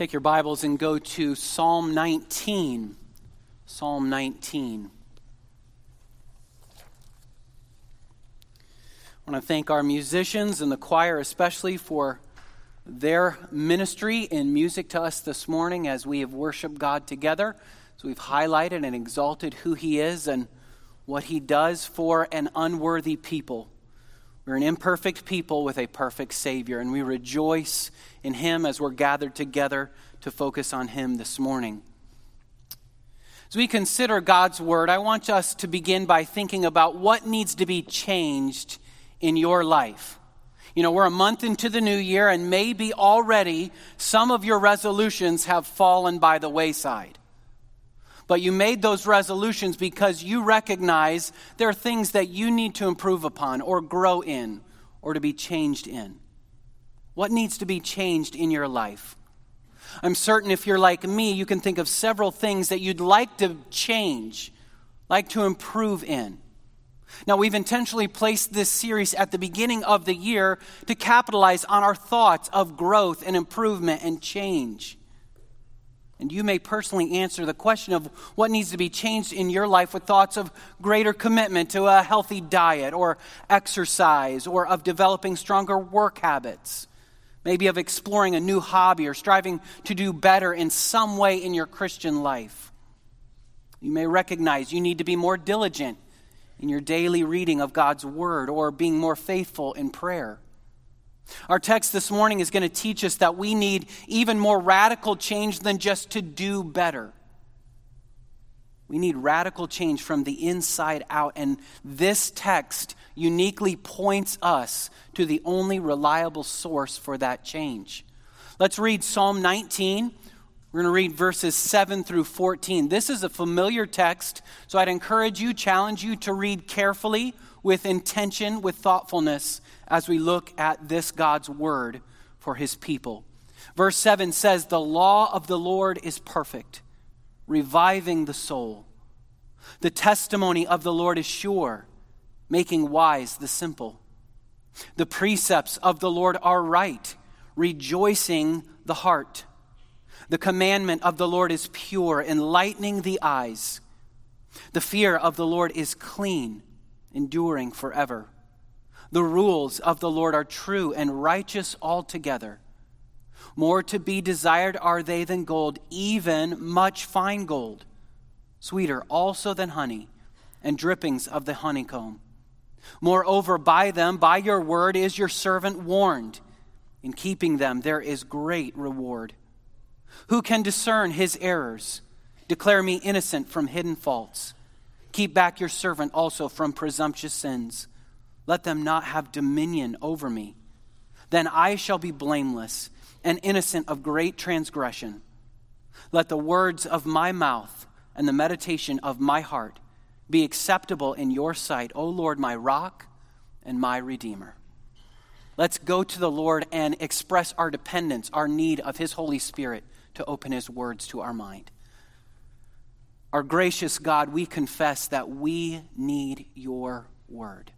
Take your Bibles and go to Psalm 19. Psalm 19. I want to thank our musicians and the choir especially for their ministry in music to us this morning as we have worshiped God together. So we've highlighted and exalted who He is and what He does for an unworthy people. We're an imperfect people with a perfect Savior, and we rejoice in Him as we're gathered together to focus on Him this morning. As we consider God's Word, I want us to begin by thinking about what needs to be changed in your life. You know, we're a month into the new year, and maybe already some of your resolutions have fallen by the wayside. But you made those resolutions because you recognize there are things that you need to improve upon or grow in or to be changed in. What needs to be changed in your life? I'm certain if you're like me, you can think of several things that you'd like to change, like to improve in. Now, we've intentionally placed this series at the beginning of the year to capitalize on our thoughts of growth and improvement and change. And you may personally answer the question of what needs to be changed in your life with thoughts of greater commitment to a healthy diet or exercise, or of developing stronger work habits, maybe of exploring a new hobby or striving to do better in some way in your Christian life. You may recognize you need to be more diligent in your daily reading of God's Word or being more faithful in prayer. Our text this morning is going to teach us that we need even more radical change than just to do better. We need radical change from the inside out, and this text uniquely points us to the only reliable source for that change. Let's read Psalm 19. We're going to read verses 7 through 14. This is a familiar text, so I'd challenge you to read carefully, with intention, with thoughtfulness, as we look at this God's Word for His people. Verse 7 says, "The law of the Lord is perfect, reviving the soul. The testimony of the Lord is sure, making wise the simple. The precepts of the Lord are right, rejoicing the heart. The commandment of the Lord is pure, enlightening the eyes. The fear of the Lord is clean, enduring forever. The rules of the Lord are true and righteous altogether. More to be desired are they than gold, even much fine gold. Sweeter also than honey, and drippings of the honeycomb. Moreover, by them, by your word, is your servant warned. In keeping them, there is great reward. Who can discern his errors? Declare me innocent from hidden faults. Keep back your servant also from presumptuous sins. Let them not have dominion over me. Then I shall be blameless and innocent of great transgression. Let the words of my mouth and the meditation of my heart be acceptable in your sight, O Lord, my rock and my redeemer." Let's go to the Lord and express our dependence, our need of His Holy Spirit to open His words to our mind. Our gracious God, we confess that we need your word.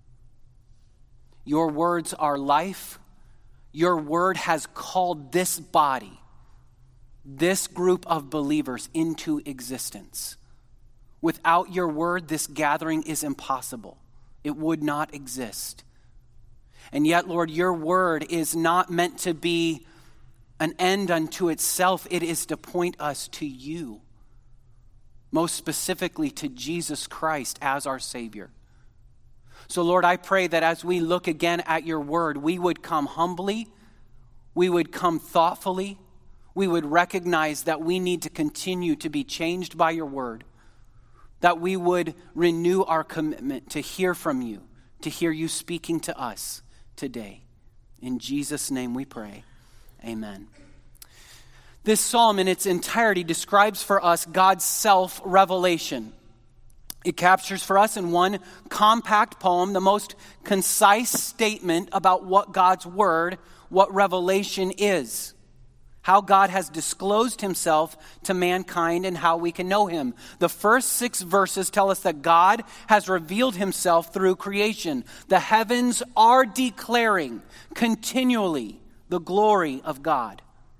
Your words are life. Your word has called this body, this group of believers, into existence. Without your word, this gathering is impossible. It would not exist. And yet, Lord, your word is not meant to be an end unto itself. It is to point us to you, most specifically to Jesus Christ as our Savior. So, Lord, I pray that as we look again at your word, we would come humbly, we would come thoughtfully, we would recognize that we need to continue to be changed by your word, that we would renew our commitment to hear from you, to hear you speaking to us today. In Jesus' name we pray. Amen. This psalm in its entirety describes for us God's self-revelation. It captures for us in one compact poem the most concise statement about what God's word, what revelation is, how God has disclosed himself to mankind and how we can know him. The first 6 verses tell us that God has revealed himself through creation. The heavens are declaring continually the glory of God.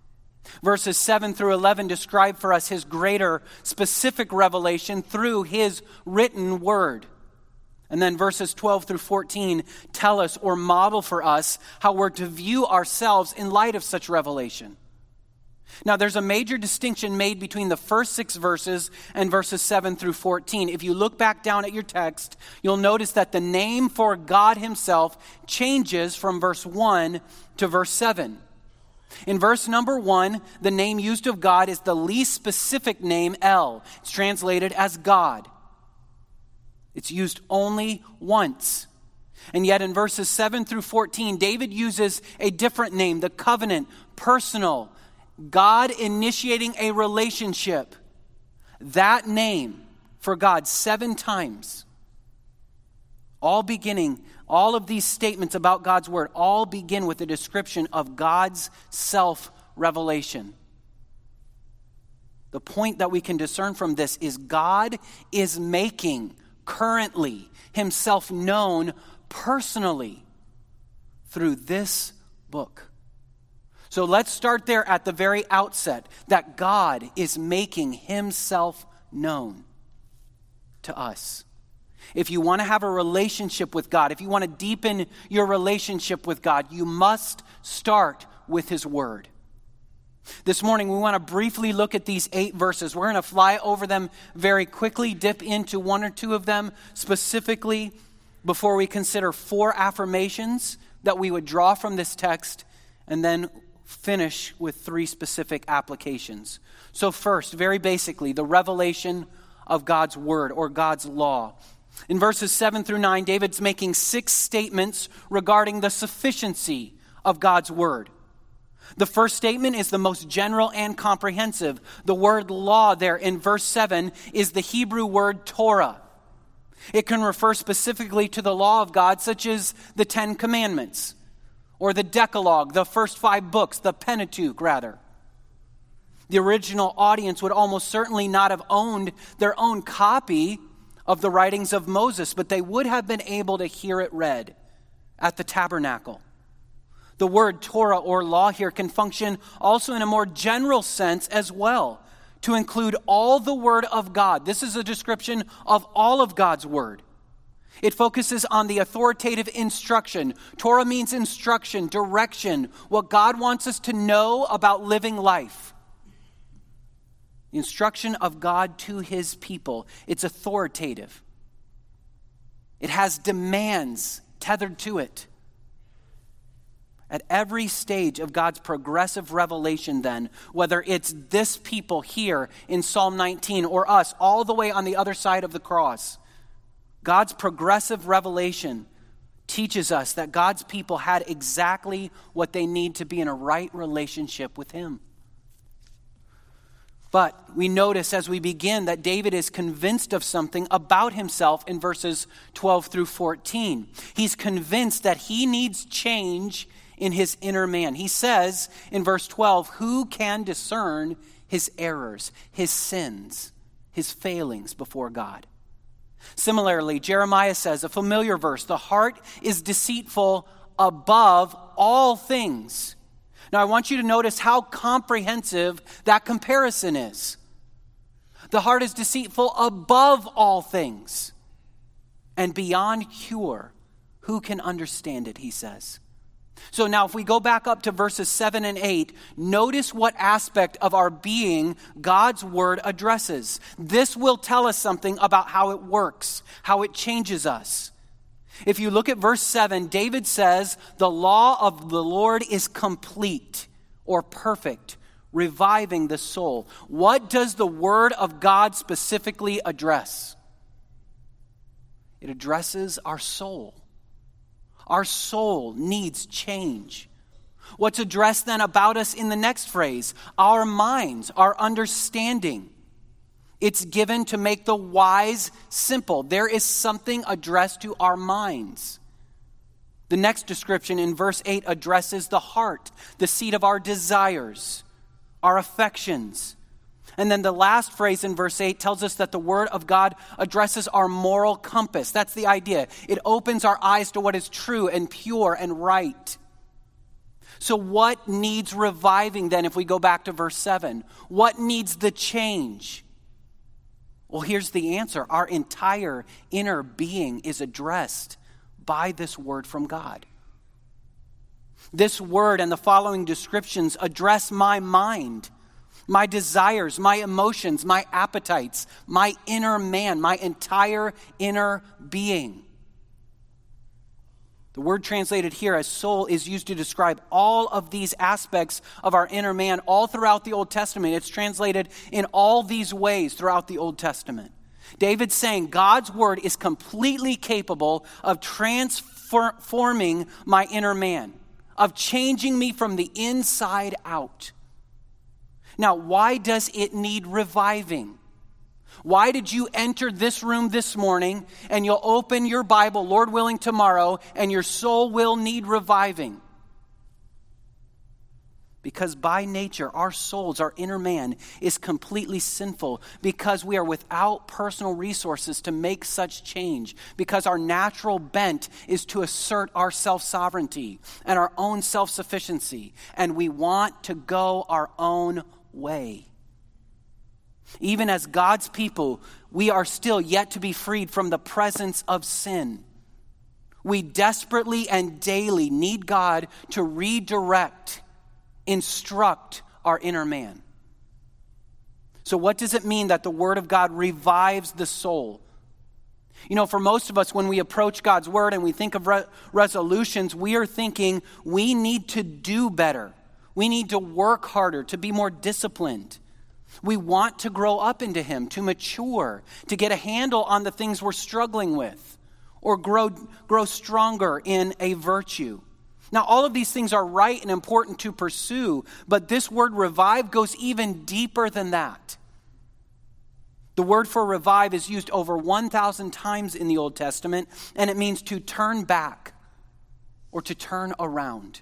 Verses 7 through 11 describe for us his greater specific revelation through his written word. And then verses 12 through 14 tell us or model for us how we're to view ourselves in light of such revelation. Now, there's a major distinction made between the first 6 verses and verses 7 through 14. If you look back down at your text, you'll notice that the name for God himself changes from verse 1 to verse 7. In verse number 1, the name used of God is the least specific name, El. It's translated as God. It's used only once. And yet in verses 7 through 14, David uses a different name, the covenant, personal, God initiating a relationship. That name for God 7 times. All of these statements about God's word all begin with a description of God's self-revelation. The point that we can discern from this is God is making currently himself known personally through this book. So let's start there at the very outset, that God is making himself known to us. If you want to have a relationship with God, if you want to deepen your relationship with God, you must start with his word. This morning, we want to briefly look at these 8 verses. We're going to fly over them very quickly, dip into 1 or 2 of them specifically before we consider 4 affirmations that we would draw from this text, and then finish with 3 specific applications. So first, very basically, the revelation of God's word or God's law. In verses 7 through 9, David's making 6 statements regarding the sufficiency of God's word. The first statement is the most general and comprehensive. The word law there in verse 7 is the Hebrew word Torah. It can refer specifically to the law of God, such as the 10 Commandments, or the Decalogue, the first 5 books, the Pentateuch, rather. The original audience would almost certainly not have owned their own copy of the writings of Moses, but they would have been able to hear it read at the tabernacle. The word Torah or law here can function also in a more general sense as well, to include all the word of God. This is a description of all of God's word. It focuses on the authoritative instruction. Torah means instruction, direction, what God wants us to know about living life. The instruction of God to his people. It's authoritative. It has demands tethered to it. At every stage of God's progressive revelation then, whether it's this people here in Psalm 19 or us all the way on the other side of the cross, God's progressive revelation teaches us that God's people had exactly what they need to be in a right relationship with him. But we notice as we begin that David is convinced of something about himself in verses 12 through 14. He's convinced that he needs change in his inner man. He says in verse 12, who can discern his errors, his sins, his failings before God? Similarly, Jeremiah says, a familiar verse, the heart is deceitful above all things. Now I want you to notice how comprehensive that comparison is. The heart is deceitful above all things and beyond cure. Who can understand it, he says. So now if we go back up to verses 7 and 8, notice what aspect of our being God's word addresses. This will tell us something about how it works, how it changes us. If you look at verse 7, David says, the law of the Lord is complete or perfect, reviving the soul. What does the word of God specifically address? It addresses our soul. Our soul needs change. What's addressed then about us in the next phrase? Our minds, our understanding. It's given to make the wise simple. There is something addressed to our minds. The next description in verse 8 addresses the heart, the seat of our desires, our affections. And then the last phrase in verse 8 tells us that the word of God addresses our moral compass. That's the idea. It opens our eyes to what is true and pure and right. So what needs reviving then if we go back to verse 7? What needs the change? Well, here's the answer. Our entire inner being is addressed by this word from God. This word and the following descriptions address my mind, my desires, my emotions, my appetites, my inner man, my entire inner being. The word translated here as soul is used to describe all of these aspects of our inner man all throughout the Old Testament. It's translated in all these ways throughout the Old Testament. David's saying God's word is completely capable of transforming my inner man, of changing me from the inside out. Now, why does it need reviving? Why did you enter this room this morning and you'll open your Bible, Lord willing, tomorrow, and your soul will need reviving? Because by nature, our souls, our inner man, is completely sinful because we are without personal resources to make such change, because our natural bent is to assert our self-sovereignty and our own self-sufficiency, and we want to go our own way. Even as God's people, we are still yet to be freed from the presence of sin. We desperately and daily need God to redirect, instruct our inner man. So what does it mean that the Word of God revives the soul? You know, for most of us, when we approach God's Word and we think of resolutions, we are thinking we need to do better. We need to work harder, to be more disciplined. We want to grow up into Him, to mature, to get a handle on the things we're struggling with, or grow stronger in a virtue. Now, all of these things are right and important to pursue, but this word revive goes even deeper than that. The word for revive is used over 1,000 times in the Old Testament, and it means to turn back or to turn around.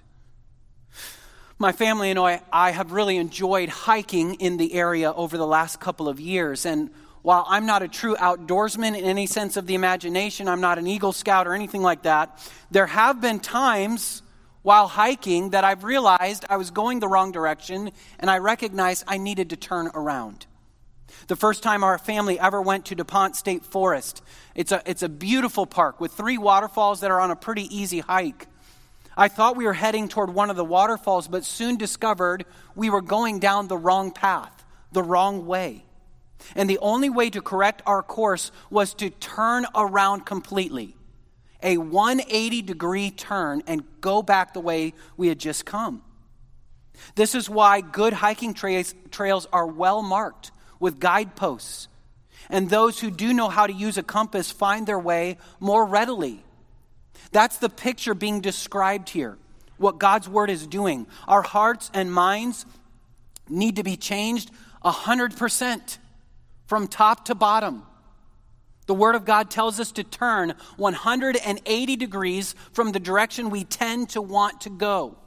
My family and I have really enjoyed hiking in the area over the last couple of years. And while I'm not a true outdoorsman in any sense of the imagination, I'm not an Eagle Scout or anything like that, there have been times while hiking that I've realized I was going the wrong direction and I recognized I needed to turn around. The first time our family ever went to DuPont State Forest, it's a beautiful park with 3 waterfalls that are on a pretty easy hike. I thought we were heading toward one of the waterfalls, but soon discovered we were going down the wrong path, the wrong way. And the only way to correct our course was to turn around completely, a 180-degree turn, and go back the way we had just come. This is why good hiking trails are well marked with guideposts, and those who do know how to use a compass find their way more readily. That's the picture being described here, what God's word is doing. Our hearts and minds need to be changed 100% from top to bottom. The word of God tells us to turn 180 degrees from the direction we tend to want to go.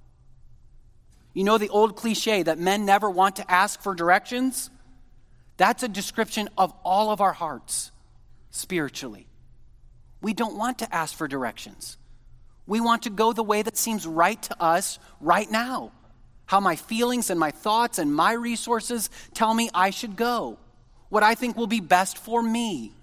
You know the old cliche that men never want to ask for directions? That's a description of all of our hearts spiritually. We don't want to ask for directions. We want to go the way that seems right to us right now. How my feelings and my thoughts and my resources tell me I should go. What I think will be best for me.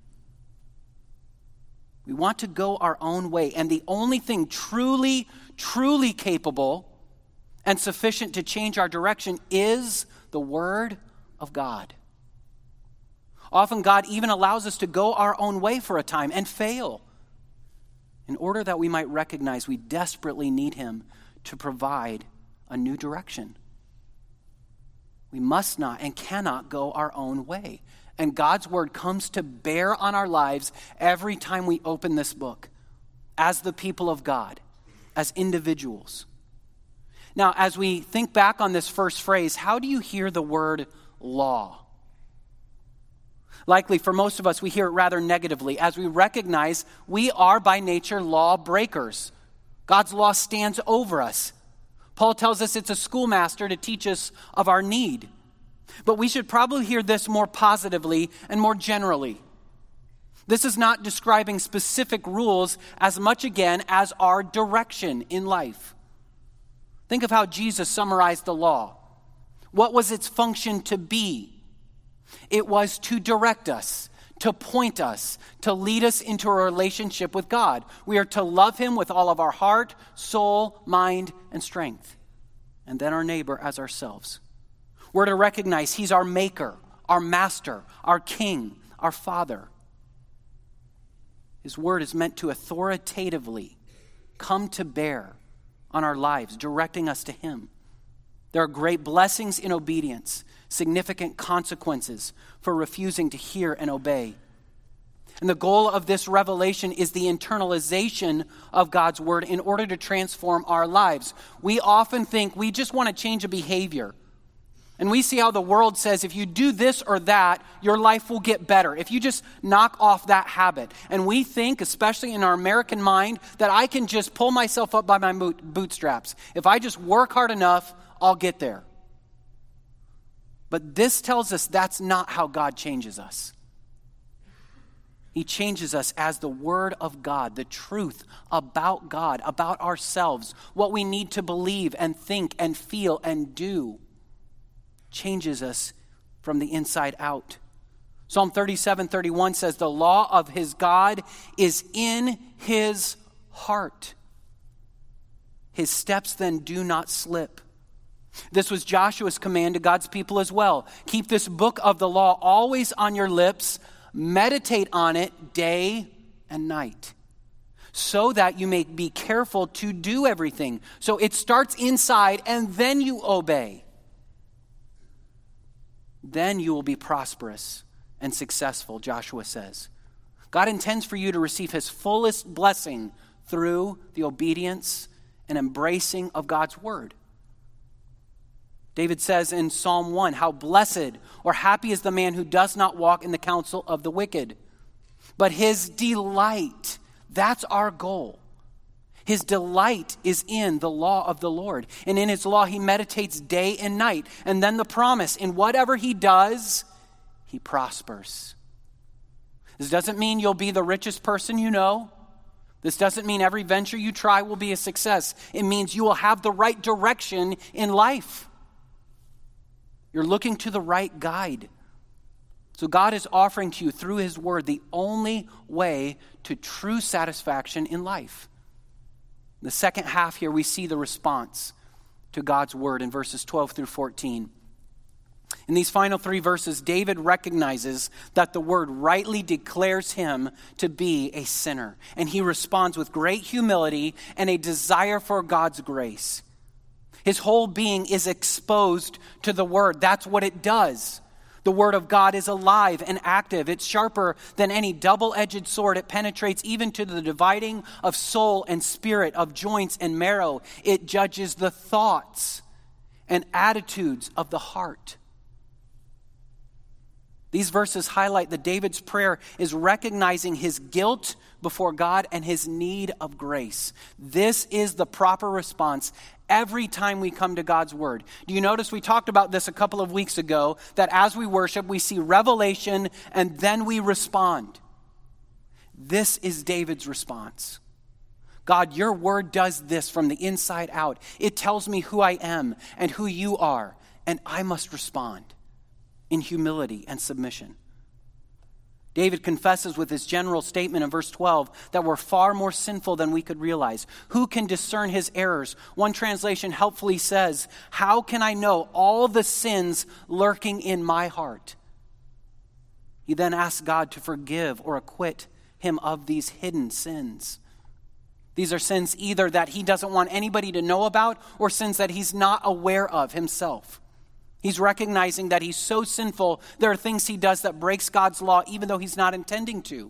We want to go our own way. And the only thing truly capable and sufficient to change our direction is the Word of God. Often God even allows us to go our own way for a time and fail in order that we might recognize we desperately need Him to provide a new direction. We must not and cannot go our own way. And God's word comes to bear on our lives every time we open this book as the people of God, as individuals. Now, as we think back on this first phrase, how do you hear the word law? Likely for most of us, we hear it rather negatively as we recognize we are by nature law breakers. God's law stands over us. Paul tells us it's a schoolmaster to teach us of our need. But we should probably hear this more positively and more generally. This is not describing specific rules as much again as our direction in life. Think of how Jesus summarized the law. What was its function to be? It was to direct us, to point us, to lead us into a relationship with God. We are to love him with all of our heart, soul, mind, and strength, and then our neighbor as ourselves. We're to recognize he's our maker, our master, our king, our father. His word is meant to authoritatively come to bear on our lives, directing us to him. There are great blessings in obedience, significant consequences for refusing to hear and obey. And the goal of this revelation is the internalization of God's word in order to transform our lives. We often think we just want to change a behavior. And we see how the world says if you do this or that, your life will get better. If you just knock off that habit. And we think, especially in our American mind, that I can just pull myself up by my bootstraps. If I just work hard enough, I'll get there. But this tells us that's not how God changes us. He changes us as the Word of God, the truth about God, about ourselves, what we need to believe and think and feel and do, changes us from the inside out. Psalm 37:31 says, the law of his God is in his heart. His steps then do not slip. This was Joshua's command to God's people as well. Keep this book of the law always on your lips. Meditate on it day and night, so that you may be careful to do everything. So it starts inside and then you obey. Then you will be prosperous and successful, Joshua says. God intends for you to receive his fullest blessing through the obedience and embracing of God's word. David says in Psalm 1, how blessed or happy is the man who does not walk in the counsel of the wicked, but his delight, that's our goal. His delight is in the law of the Lord. And in his law, he meditates day and night. And then the promise, in whatever he does, he prospers. This doesn't mean you'll be the richest person you know. This doesn't mean every venture you try will be a success. It means you will have the right direction in life. You're looking to the right guide. So God is offering to you through his word the only way to true satisfaction in life. In the second half here, we see the response to God's word in verses 12 through 14. In these final three verses, David recognizes that the word rightly declares him to be a sinner. And he responds with great humility and a desire for God's grace. His whole being is exposed to the word. That's what it does. The word of God is alive and active. It's sharper than any double-edged sword. It penetrates even to the dividing of soul and spirit, of joints and marrow. It judges the thoughts and attitudes of the heart. These verses highlight that David's prayer is recognizing his guilt before God and his need of grace. This is the proper response every time we come to God's word. Do you notice we talked about this a couple of weeks ago, that as we worship, we see revelation and then we respond. This is David's response. God, your word does this from the inside out. It tells me who I am and who you are, and I must respond in humility and submission. David confesses with his general statement in verse 12 that we're far more sinful than we could realize. Who can discern his errors? One translation helpfully says, how can I know all the sins lurking in my heart? He then asks God to forgive or acquit him of these hidden sins. These are sins either that he doesn't want anybody to know about or sins that he's not aware of himself. He's recognizing that he's so sinful, there are things he does that breaks God's law even though he's not intending to.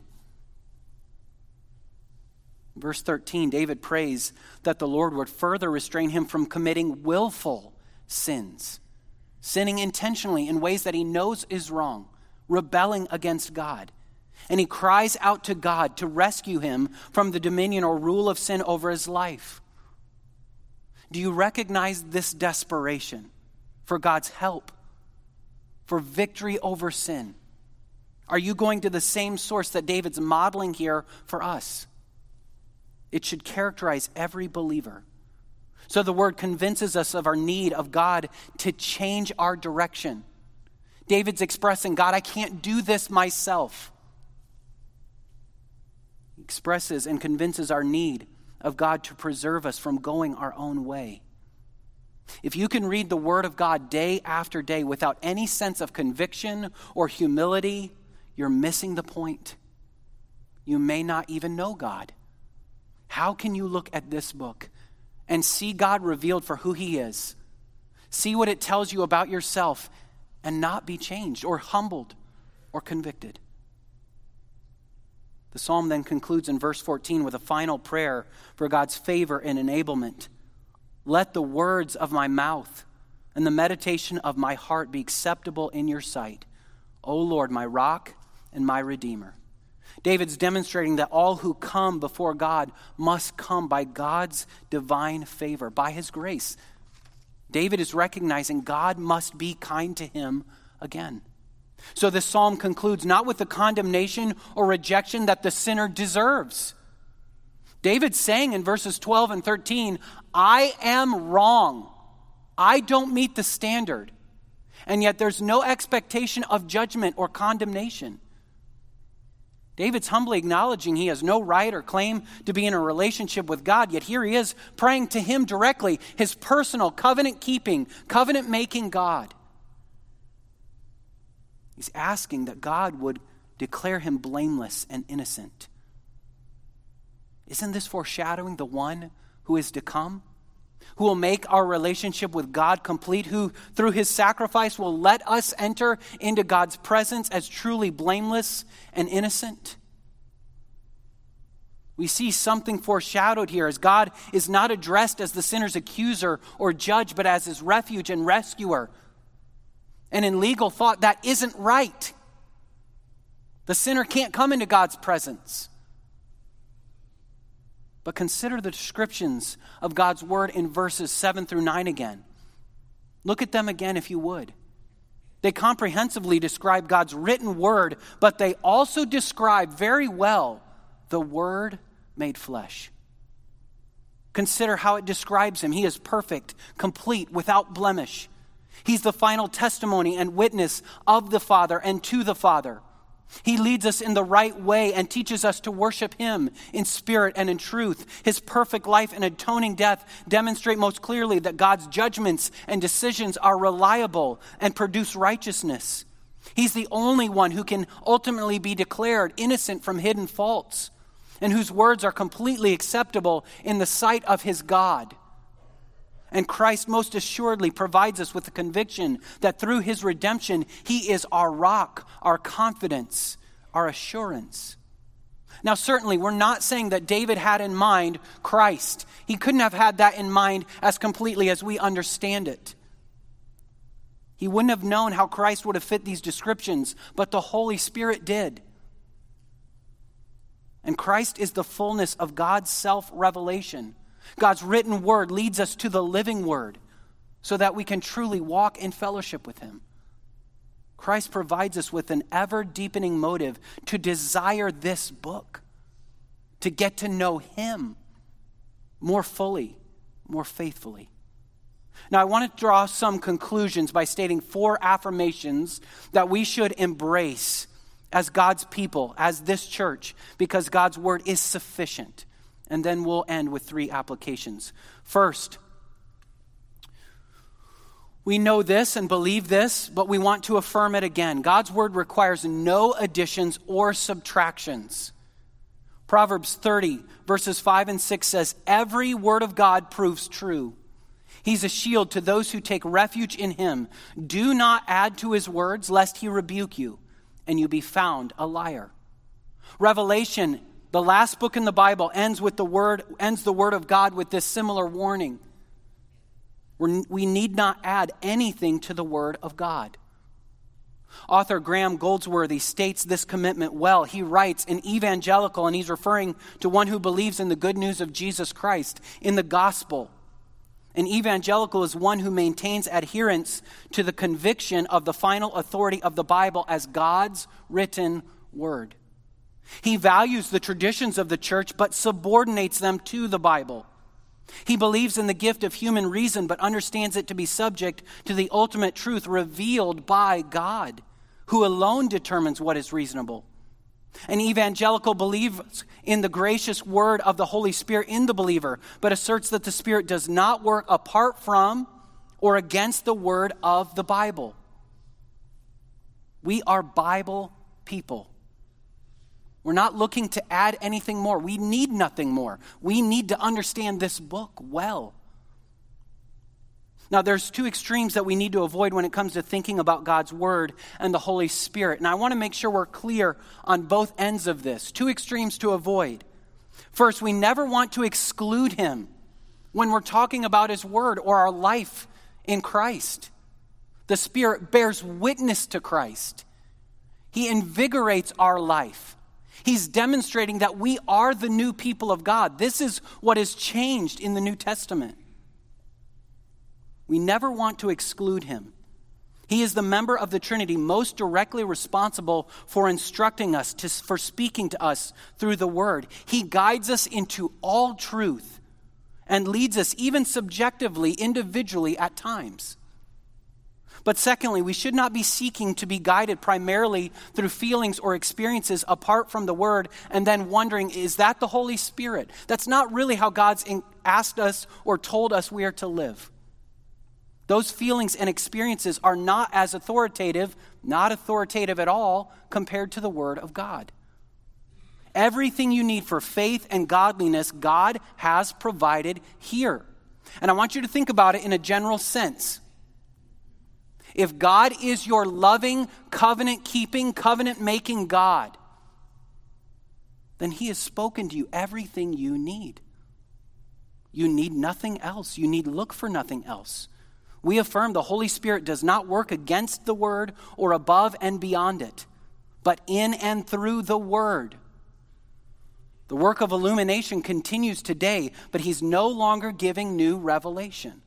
Verse 13, David prays that the Lord would further restrain him from committing willful sins, sinning intentionally in ways that he knows is wrong, rebelling against God. And he cries out to God to rescue him from the dominion or rule of sin over his life. Do you recognize this desperation for God's help, for victory over sin? Are you going to the same source that David's modeling here for us? It should characterize every believer. So the word convinces us of our need of God to change our direction. David's expressing, God, I can't do this myself. He expresses and convinces our need of God to preserve us from going our own way. If you can read the Word of God day after day without any sense of conviction or humility, you're missing the point. You may not even know God. How can you look at this book and see God revealed for who He is, see what it tells you about yourself, and not be changed or humbled or convicted? The psalm then concludes in verse 14 with a final prayer for God's favor and enablement. Let the words of my mouth and the meditation of my heart be acceptable in your sight, O Lord, my rock and my redeemer. David's demonstrating that all who come before God must come by God's divine favor, by His grace. David is recognizing God must be kind to him again. So this psalm concludes not with the condemnation or rejection that the sinner deserves. David's saying in verses 12 and 13, I am wrong. I don't meet the standard. And yet there's no expectation of judgment or condemnation. David's humbly acknowledging he has no right or claim to be in a relationship with God, yet here he is praying to Him directly, his personal, covenant-keeping, covenant-making God. He's asking that God would declare him blameless and innocent. Isn't this foreshadowing the one who is to come? Who will make our relationship with God complete, who through His sacrifice will let us enter into God's presence as truly blameless and innocent? We see something foreshadowed here as God is not addressed as the sinner's accuser or judge, but as his refuge and rescuer. And in legal thought, that isn't right. The sinner can't come into God's presence. But consider the descriptions of God's word in verses 7 through 9 again. Look at them again if you would. They comprehensively describe God's written word, but they also describe very well the Word made flesh. Consider how it describes Him. He is perfect, complete, without blemish. He's the final testimony and witness of the Father and to the Father. He leads us in the right way and teaches us to worship Him in spirit and in truth. His perfect life and atoning death demonstrate most clearly that God's judgments and decisions are reliable and produce righteousness. He's the only one who can ultimately be declared innocent from hidden faults and whose words are completely acceptable in the sight of His God. And Christ most assuredly provides us with the conviction that through His redemption, He is our rock, our confidence, our assurance. Now, certainly, we're not saying that David had in mind Christ. He couldn't have had that in mind as completely as we understand it. He wouldn't have known how Christ would have fit these descriptions, but the Holy Spirit did. And Christ is the fullness of God's self-revelation. God's written word leads us to the living word so that we can truly walk in fellowship with Him. Christ provides us with an ever-deepening motive to desire this book, to get to know Him more fully, more faithfully. Now, I want to draw some conclusions by stating 4 affirmations that we should embrace as God's people, as this church, because God's word is sufficient. And then we'll end with 3 applications. First, we know this and believe this, but we want to affirm it again. God's word requires no additions or subtractions. Proverbs 30, verses 5 and 6 says, "Every word of God proves true. He's a shield to those who take refuge in Him. Do not add to His words, lest He rebuke you, and you be found a liar." Revelation, the last book in the Bible, ends the word of God with this similar warning. We need not add anything to the word of God. Author Graham Goldsworthy states this commitment well. He writes, "An evangelical," and he's referring to one who believes in the good news of Jesus Christ, in the gospel. An evangelical is one who maintains adherence to the conviction of the final authority of the Bible as God's written word. He values the traditions of the church, but subordinates them to the Bible. He believes in the gift of human reason, but understands it to be subject to the ultimate truth revealed by God, who alone determines what is reasonable. An evangelical believes in the gracious word of the Holy Spirit in the believer, but asserts that the Spirit does not work apart from or against the word of the Bible. We are Bible people. We're not looking to add anything more. We need nothing more. We need to understand this book well. Now, there's two extremes that we need to avoid when it comes to thinking about God's Word and the Holy Spirit. And I want to make sure we're clear on both ends of this. Two extremes to avoid. First, we never want to exclude Him when we're talking about His Word or our life in Christ. The Spirit bears witness to Christ. He invigorates our life. He's demonstrating that we are the new people of God. This is what has changed in the New Testament. We never want to exclude Him. He is the member of the Trinity most directly responsible for instructing us, for speaking to us through the Word. He guides us into all truth and leads us even subjectively, individually at times. But secondly, we should not be seeking to be guided primarily through feelings or experiences apart from the Word and then wondering, is that the Holy Spirit? That's not really how God's asked us or told us we are to live. Those feelings and experiences are not as authoritative, not authoritative at all, compared to the Word of God. Everything you need for faith and godliness, God has provided here. And I want you to think about it in a general sense. If God is your loving, covenant-keeping, covenant-making God, then He has spoken to you everything you need. You need nothing else. You need look for nothing else. We affirm the Holy Spirit does not work against the Word or above and beyond it, but in and through the Word. The work of illumination continues today, but He's no longer giving new revelation.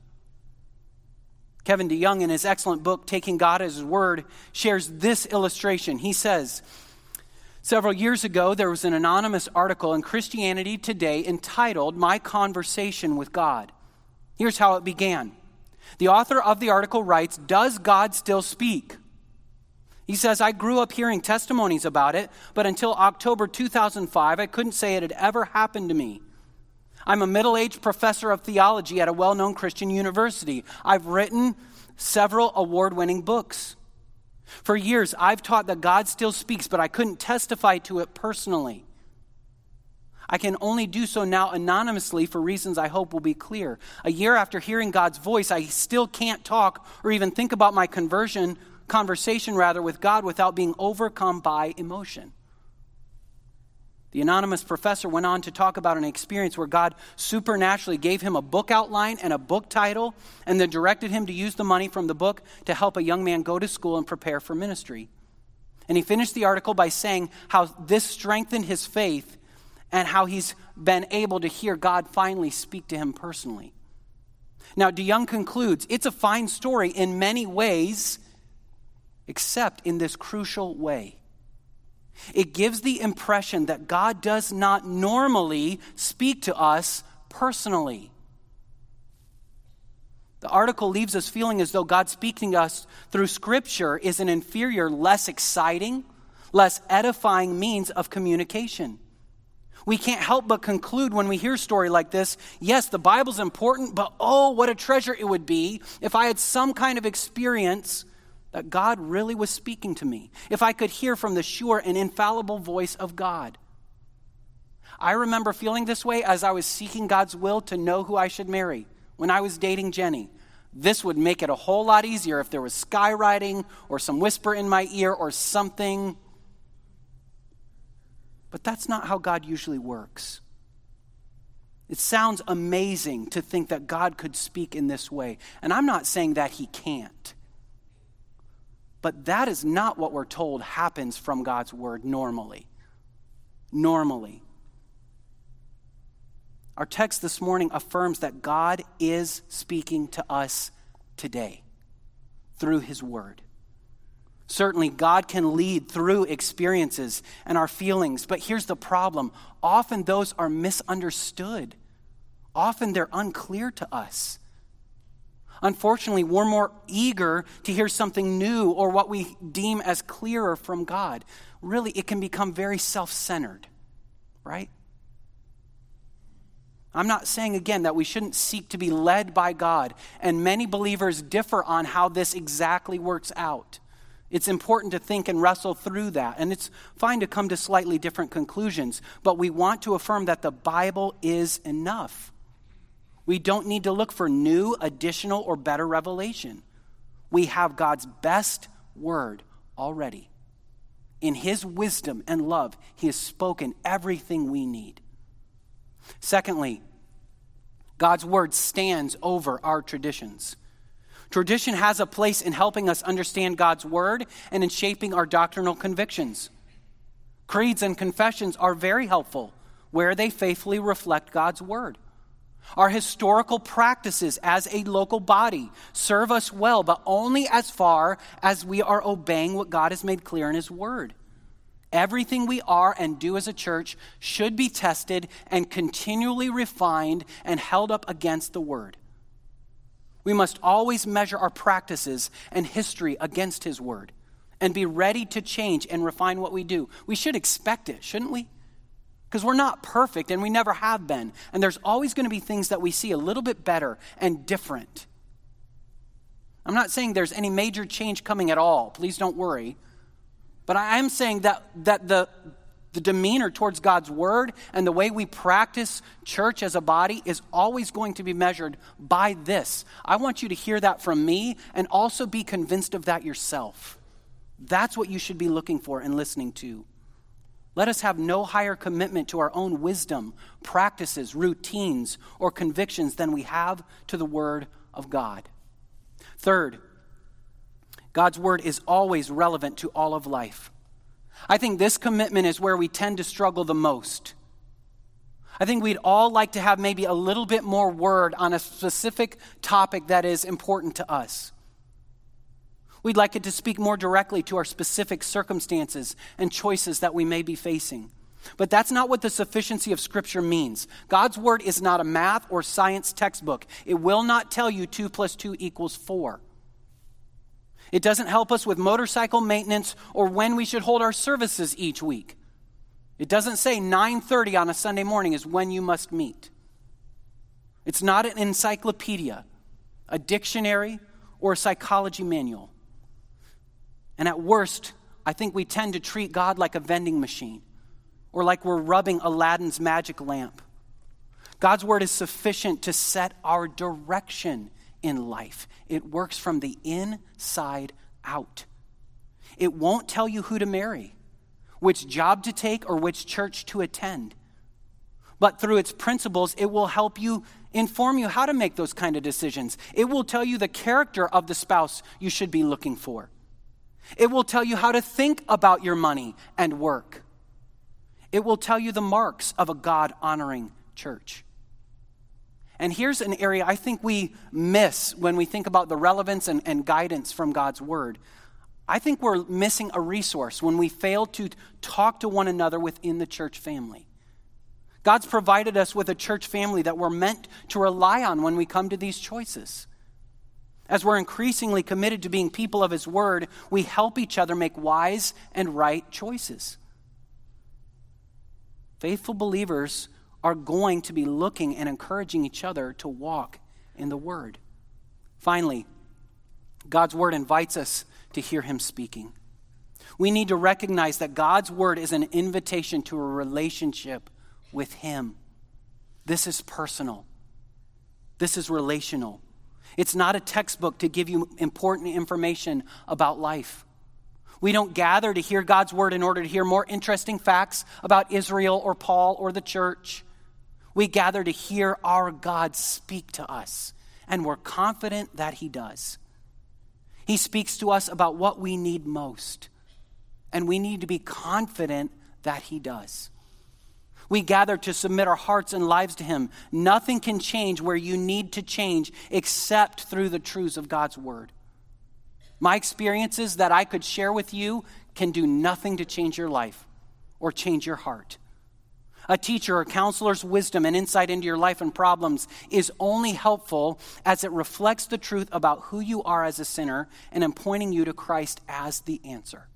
Kevin DeYoung, in his excellent book, Taking God as His Word, shares this illustration. He says, several years ago, there was an anonymous article in Christianity Today entitled, "My Conversation with God." Here's how it began. The author of the article writes, "Does God still speak?" He says, "I grew up hearing testimonies about it, but until October 2005, I couldn't say it had ever happened to me. I'm a middle-aged professor of theology at a well-known Christian university. I've written several award-winning books. For years, I've taught that God still speaks, but I couldn't testify to it personally. I can only do so now anonymously for reasons I hope will be clear. A year after hearing God's voice, I still can't talk or even think about my conversation with God without being overcome by emotion." The anonymous professor went on to talk about an experience where God supernaturally gave him a book outline and a book title, and then directed him to use the money from the book to help a young man go to school and prepare for ministry. And he finished the article by saying how this strengthened his faith and how he's been able to hear God finally speak to him personally. Now, DeYoung concludes, it's a fine story in many ways, except in this crucial way. It gives the impression that God does not normally speak to us personally. The article leaves us feeling as though God speaking to us through Scripture is an inferior, less exciting, less edifying means of communication. We can't help but conclude when we hear a story like this, yes, the Bible's important, but oh, what a treasure it would be if I had some kind of experience that God really was speaking to me, if I could hear from the sure and infallible voice of God. I remember feeling this way as I was seeking God's will to know who I should marry when I was dating Jenny. This would make it a whole lot easier if there was skywriting or some whisper in my ear or something. But that's not how God usually works. It sounds amazing to think that God could speak in this way. And I'm not saying that He can't. But that is not what we're told happens from God's Word normally. Normally. Our text this morning affirms that God is speaking to us today through His Word. Certainly, God can lead through experiences and our feelings, but here's the problem. Often those are misunderstood. often they're unclear to us. Unfortunately, we're more eager to hear something new or what we deem as clearer from God. Really, it can become very self-centered, right? I'm not saying, again, that we shouldn't seek to be led by God, and many believers differ on how this exactly works out. It's important to think and wrestle through that, and it's fine to come to slightly different conclusions, but we want to affirm that the Bible is enough. We don't need to look for new, additional, or better revelation. We have God's best word already. In his wisdom and love, he has spoken everything we need. Secondly, God's word stands over our traditions. Tradition has a place in helping us understand God's word and in shaping our doctrinal convictions. Creeds and confessions are very helpful where they faithfully reflect God's word. Our historical practices as a local body serve us well, but only as far as we are obeying what God has made clear in his word. Everything we are and do as a church should be tested and continually refined and held up against the word. We must always measure our practices and history against his word and be ready to change and refine what we do. We should expect it, shouldn't we? Because we're not perfect and we never have been. And there's always going to be things that we see a little bit better and different. I'm not saying there's any major change coming at all. Please don't worry. But I am saying that the demeanor towards God's word and the way we practice church as a body is always going to be measured by this. I want you to hear that from me and also be convinced of that yourself. That's what you should be looking for and listening to. Let us have no higher commitment to our own wisdom, practices, routines, or convictions than we have to the word of God. Third, God's word is always relevant to all of life. I think this commitment is where we tend to struggle the most. I think we'd all like to have maybe a little bit more word on a specific topic that is important to us. We'd like it to speak more directly to our specific circumstances and choices that we may be facing. But that's not what the sufficiency of Scripture means. God's word is not a math or science textbook. It will not tell you 2 + 2 = 4. It doesn't help us with motorcycle maintenance or when we should hold our services each week. It doesn't say 9:30 on a Sunday morning is when you must meet. It's not an encyclopedia, a dictionary, or a psychology manual. And at worst, I think we tend to treat God like a vending machine or like we're rubbing Aladdin's magic lamp. God's word is sufficient to set our direction in life. It works from the inside out. It won't tell you who to marry, which job to take, or which church to attend. But through its principles, it will help you, inform you how to make those kind of decisions. It will tell you the character of the spouse you should be looking for. It will tell you how to think about your money and work. It will tell you the marks of a God-honoring church. And here's an area I think we miss when we think about the relevance and guidance from God's word. I think we're missing a resource when we fail to talk to one another within the church family. God's provided us with a church family that we're meant to rely on when we come to these choices. As we're increasingly committed to being people of his word, we help each other make wise and right choices. Faithful believers are going to be looking and encouraging each other to walk in the word. Finally, God's word invites us to hear him speaking. We need to recognize that God's word is an invitation to a relationship with him. This is personal. This is relational. It's not a textbook to give you important information about life. We don't gather to hear God's word in order to hear more interesting facts about Israel or Paul or the church. We gather to hear our God speak to us, and we're confident that he does. He speaks to us about what we need most, and we need to be confident that he does. We gather to submit our hearts and lives to him. Nothing can change where you need to change except through the truths of God's word. My experiences that I could share with you can do nothing to change your life or change your heart. A teacher or counselor's wisdom and insight into your life and problems is only helpful as it reflects the truth about who you are as a sinner and in pointing you to Christ as the answer.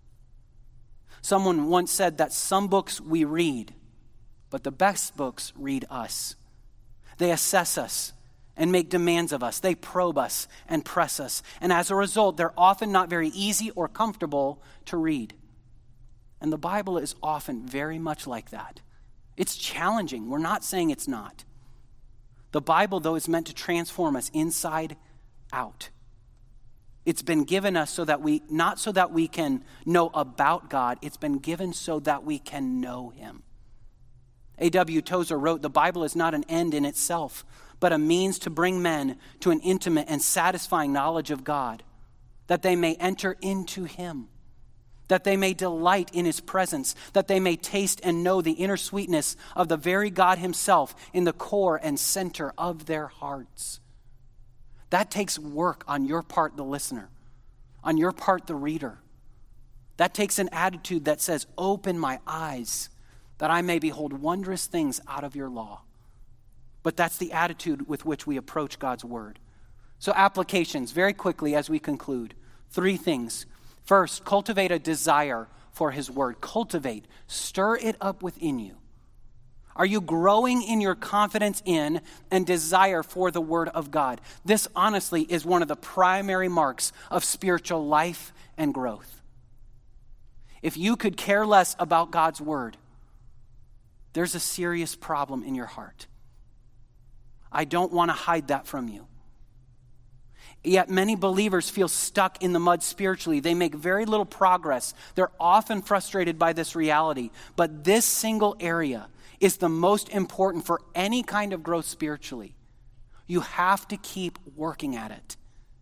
Someone once said that some books we read, but the best books read us. They assess us and make demands of us. They probe us and press us. And as a result, they're often not very easy or comfortable to read. And the Bible is often very much like that. It's challenging. We're not saying it's not. The Bible, though, is meant to transform us inside out. It's been given us not so that we can know about God, it's been given so that we can know him. A.W. Tozer wrote, "The Bible is not an end in itself, but a means to bring men to an intimate and satisfying knowledge of God, that they may enter into him, that they may delight in his presence, that they may taste and know the inner sweetness of the very God himself in the core and center of their hearts." That takes work on your part, the listener, on your part, the reader. That takes an attitude that says, "Open my eyes, that I may behold wondrous things out of your law." But that's the attitude with which we approach God's word. So applications, very quickly as we conclude. 3 things. First, cultivate a desire for his word. Cultivate, stir it up within you. Are you growing in your confidence in and desire for the word of God? This honestly is one of the primary marks of spiritual life and growth. If you could care less about God's word, there's a serious problem in your heart. I don't want to hide that from you. Yet many believers feel stuck in the mud spiritually. They make very little progress. They're often frustrated by this reality. But this single area is the most important for any kind of growth spiritually. You have to keep working at it.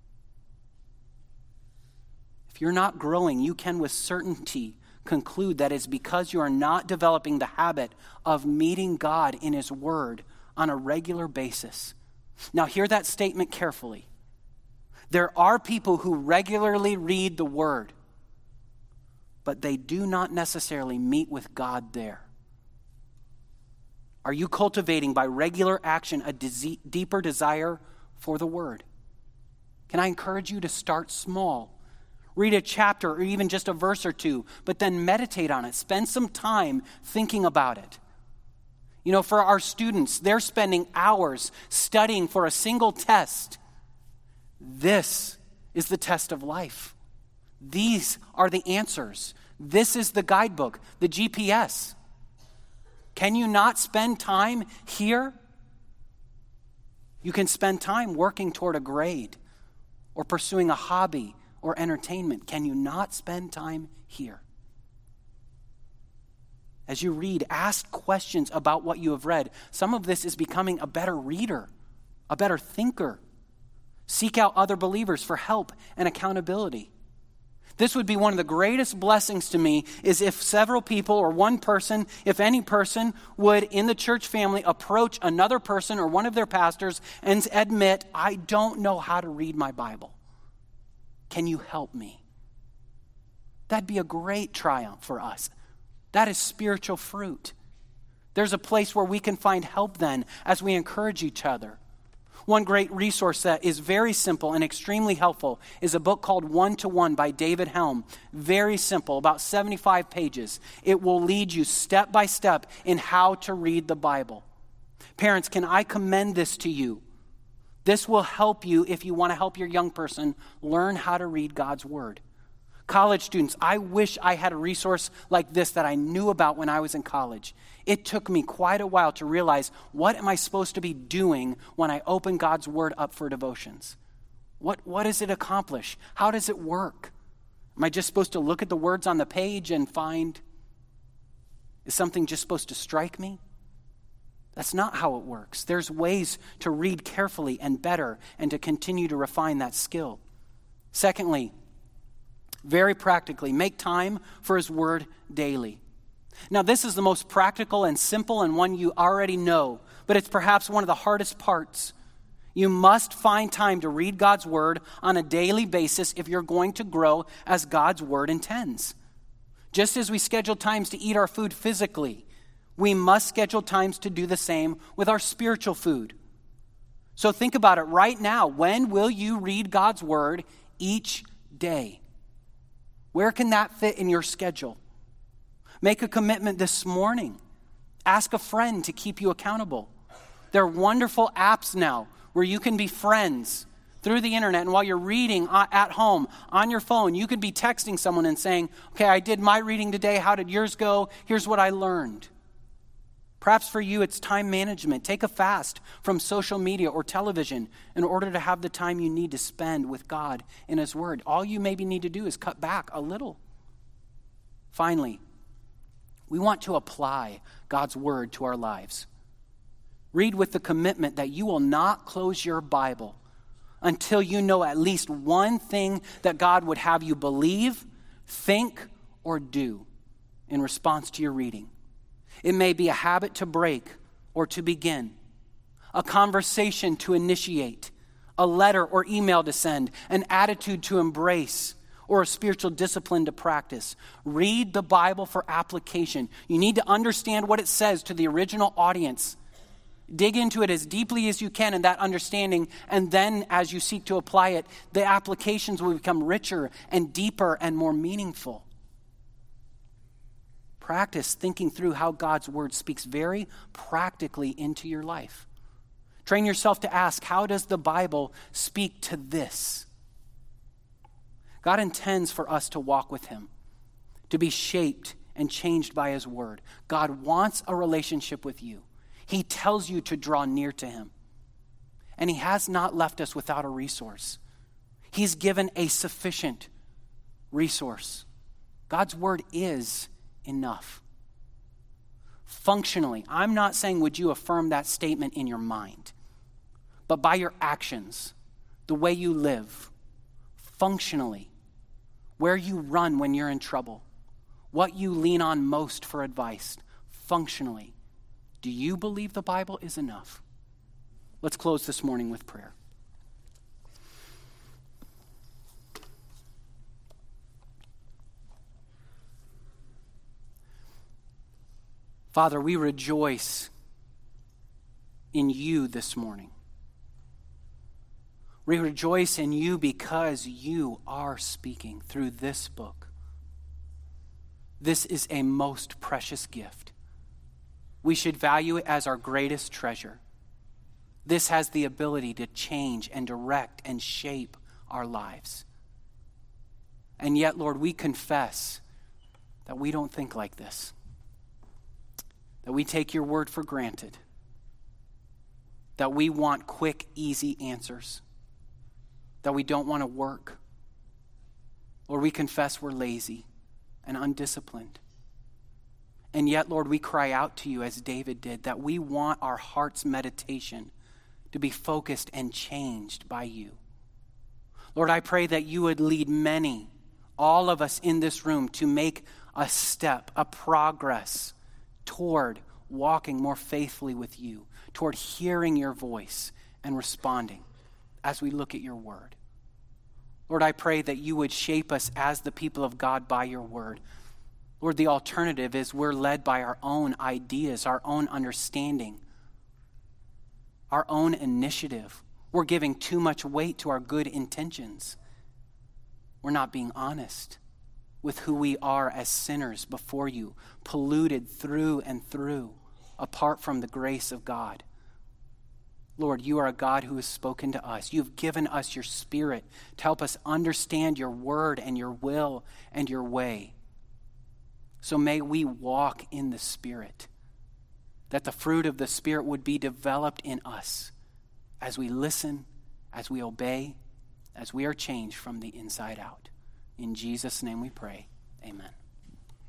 If you're not growing, you can with certainty conclude that it's because you are not developing the habit of meeting God in his word on a regular basis. Now hear that statement carefully. There are people who regularly read the word, but they do not necessarily meet with God there. Are you cultivating by regular action a deeper desire for the word? Can I encourage you to start small? Read a chapter or even just a verse or two, but then meditate on it. Spend some time thinking about it. You know, for our students, they're spending hours studying for a single test. This is the test of life. These are the answers. This is the guidebook, the GPS. Can you not spend time here? You can spend time working toward a grade or pursuing a hobby or entertainment. Can you not spend time here? As you read, ask questions about what you have read. Some of this is becoming a better reader, a better thinker. Seek out other believers for help and accountability. This would be one of the greatest blessings to me is if several people or one person, if any person would in the church family approach another person or one of their pastors and admit, "I don't know how to read my Bible. Can you help me?" That'd be a great triumph for us. That is spiritual fruit. There's a place where we can find help then as we encourage each other. One great resource that is very simple and extremely helpful is a book called 1-to-1 by David Helm. Very simple, about 75 pages. It will lead you step by step in how to read the Bible. Parents, can I commend this to you? This will help you if you want to help your young person learn how to read God's word. College students, I wish I had a resource like this that I knew about when I was in college. It took me quite a while to realize, what am I supposed to be doing when I open God's word up for devotions? What does it accomplish? How does it work? Am I just supposed to look at the words on the page and find, is something just supposed to strike me? That's not how it works. There's ways to read carefully and better and to continue to refine that skill. Secondly, very practically, make time for his word daily. Now, this is the most practical and simple and one you already know, but it's perhaps one of the hardest parts. You must find time to read God's word on a daily basis if you're going to grow as God's word intends. Just as we schedule times to eat our food physically, We must schedule times to do the same with our spiritual food. So think about it right now. When will you read God's word each day? Where can that fit in your schedule? Make a commitment this morning. Ask a friend to keep you accountable. There are wonderful apps now where you can be friends through the internet. And while you're reading at home on your phone, you could be texting someone and saying, okay, I did my reading today. How did yours go? Here's what I learned. Perhaps for you, it's time management. Take a fast from social media or television in order to have the time you need to spend with God in His Word. All you maybe need to do is cut back a little. Finally, we want to apply God's Word to our lives. Read with the commitment that you will not close your Bible until you know at least one thing that God would have you believe, think, or do in response to your reading. It may be a habit to break or to begin, a conversation to initiate, a letter or email to send, an attitude to embrace, or a spiritual discipline to practice. Read the Bible for application. You need to understand what it says to the original audience. Dig into it as deeply as you can in that understanding, and then as you seek to apply it, the applications will become richer and deeper and more meaningful. Practice thinking through how God's word speaks very practically into your life. Train yourself to ask, how does the Bible speak to this? God intends for us to walk with Him, to be shaped and changed by His word. God wants a relationship with you. He tells you to draw near to Him. And He has not left us without a resource. He's given a sufficient resource. God's word is enough. Functionally, I'm not saying would you affirm that statement in your mind, but by your actions, the way you live, functionally, where you run when you're in trouble, what you lean on most for advice, functionally, do you believe the Bible is enough? Let's close this morning with prayer. Father, we rejoice in you this morning. We rejoice in you because you are speaking through this book. This is a most precious gift. We should value it as our greatest treasure. This has the ability to change and direct and shape our lives. And yet, Lord, we confess that we don't think like this. That we take your word for granted. That we want quick, easy answers. That we don't want to work. Lord, we confess we're lazy and undisciplined. And yet, Lord, we cry out to you as David did, that we want our heart's meditation to be focused and changed by you. Lord, I pray that you would lead many, all of us in this room, to make a step, a progress toward walking more faithfully with you, toward hearing your voice and responding as we look at your word. Lord, I pray that you would shape us as the people of God by your word. Lord, the alternative is we're led by our own ideas, our own understanding, our own initiative. We're giving too much weight to our good intentions. We're not being honest with who we are as sinners before you, polluted through and through, apart from the grace of God. Lord, you are a God who has spoken to us. You've given us your Spirit to help us understand your word and your will and your way. So may we walk in the Spirit, that the fruit of the Spirit would be developed in us as we listen, as we obey, as we are changed from the inside out. In Jesus' name we pray. Amen.